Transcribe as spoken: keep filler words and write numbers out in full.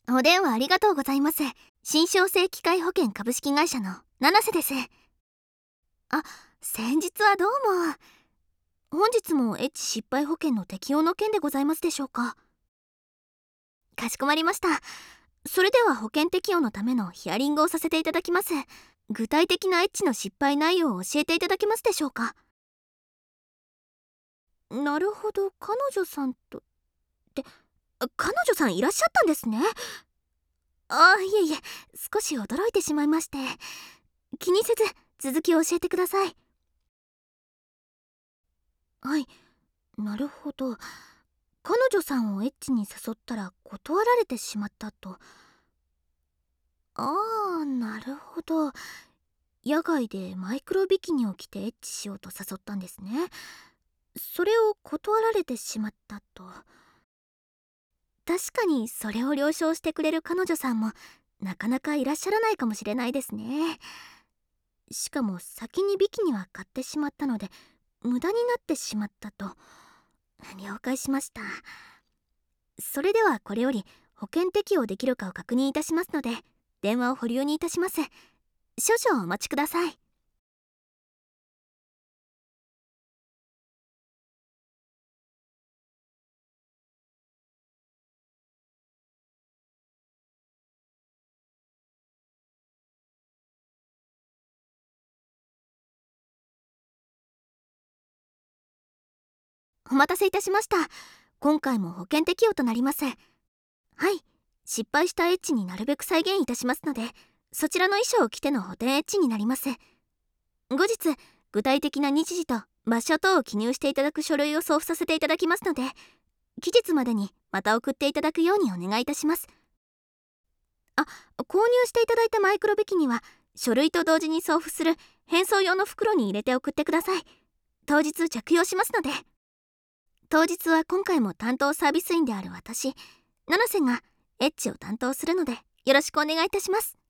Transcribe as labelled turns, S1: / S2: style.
S1: お電話ありがとうございます。新商性機械保険株式会社の七瀬です。あ、先日はどうも。本日もエッチ失敗保険の適用の件でございますでしょうか？かしこまりました。それでは保険適用のためのヒアリングをさせていただきます。具体的なエッチの失敗内容を教えていただけますでしょうか？なるほど、彼女さんと。って彼女さんいらっしゃったんですね。あ、いえいえ、少し驚いてしまいまして。気にせず続きを教えてください。はい、なるほど。彼女さんをエッチに誘ったら断られてしまったと。ああ、なるほど。野外でマイクロビキニを着てエッチしようと誘ったんですね。それを断られてしまったと。確かにそれを了承してくれる彼女さんもなかなかいらっしゃらないかもしれないですね。しかも先にビキニは買ってしまったので無駄になってしまったと。了解しました。それではこれより保険適用できるかを確認いたしますので電話を保留にいたします。少々お待ちください。お待たせいたしました。今回も保険適用となります。はい、失敗したエッチになるべく再現いたしますのでそちらの衣装を着ての補填エッチになります。後日具体的な日時と場所等を記入していただく書類を送付させていただきますので期日までにまた送っていただくようにお願いいたします。あ、購入していただいたマイクロビキニは書類と同時に送付する返送用の袋に入れて送ってください。当日着用しますので。当日は今回も担当サービス員である私七瀬がエッチを担当するのでよろしくお願いいたします。